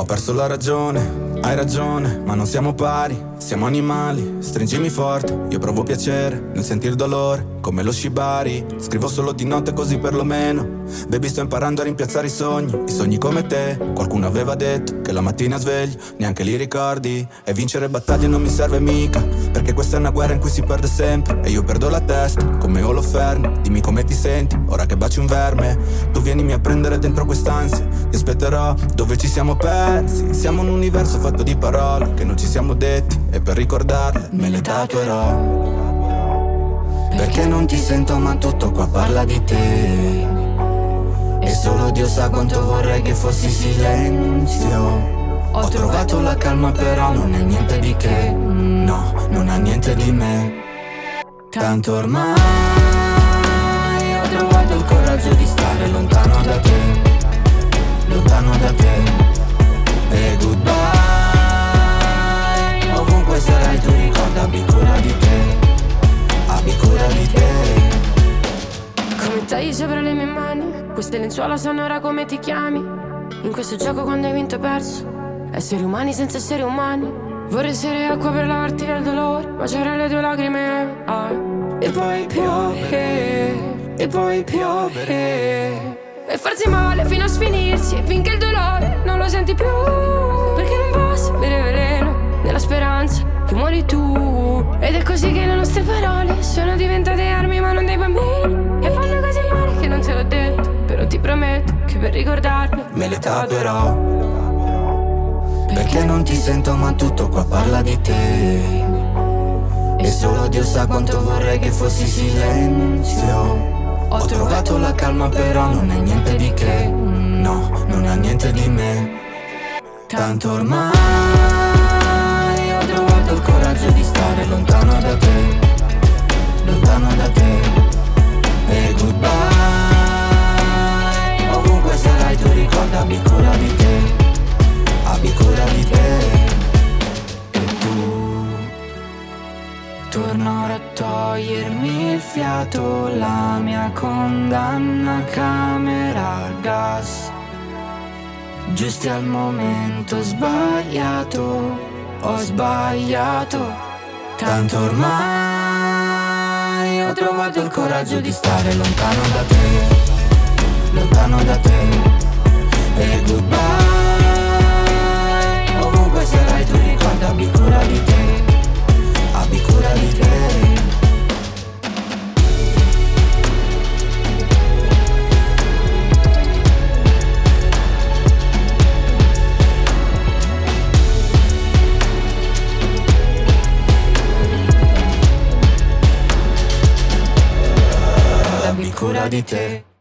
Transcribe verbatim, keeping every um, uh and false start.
Ho perso la ragione, hai ragione, ma non siamo pari. Siamo animali, stringimi forte. Io provo piacere nel sentir dolore, come lo shibari. Scrivo solo di notte così perlomeno. Baby, sto imparando a rimpiazzare i sogni. I sogni come te. Qualcuno aveva detto che la mattina sveglio neanche li ricordi. E vincere battaglie non mi serve mica, perché questa è una guerra in cui si perde sempre. E io perdo la testa, come Holofernes. Dimmi come ti senti, ora che baci un verme. Tu vienimi a prendere dentro quest'ansia. Ti aspetterò dove ci siamo persi. Siamo un universo fatto di parole che non ci siamo detti, e per ricordarle me le tatuerò. Perché non ti sento ma tutto qua parla di te, e solo Dio sa quanto vorrei che fossi silenzio. Ho trovato la calma però non è niente di che, no, non ha niente di me. Tanto ormai ho trovato il coraggio di stare lontano da te, lontano da te. E goodbye, ovunque sarai tu ricorda, abbi cura di te, abbi cura di te. Come tagli sopra le mie mani, queste lenzuola sanno ora come ti chiami. In questo gioco quando hai vinto e perso, esseri umani senza esseri umani. Vorrei essere acqua per lavarti dal dolore, baciare le tue lacrime, ah. E poi piove, e poi piove, e farsi male fino a sfinirsi, finché il dolore non lo senti più. Perché non posso bere veleno nella speranza che muori tu. Ed è così che le nostre parole sono diventate armi ma non dei bambini, e fanno così male che non te l'ho detto, però ti prometto che per ricordarle me le tatuerò. Perché non ti sento ma tutto qua parla di te, e solo Dio sa quanto vorrei che fossi silenzio. Ho trovato la calma però non è niente di che, no, non ha niente di me. Tanto ormai ho trovato il coraggio di stare lontano da te, lontano da te. E goodbye, ovunque sarai tu ricorda, abbi cura di te, abbi cura di te. E tu torno ora a togliermi il fiato, la mia condanna a camera a gas. Giusti al momento sbagliato, ho sbagliato. Tanto ormai ho trovato il coraggio di stare lontano da te, lontano da te. E goodbye, ovunque sarai tu ricorda, abbi cura di te, abbi cura di te. Abbi cura di te.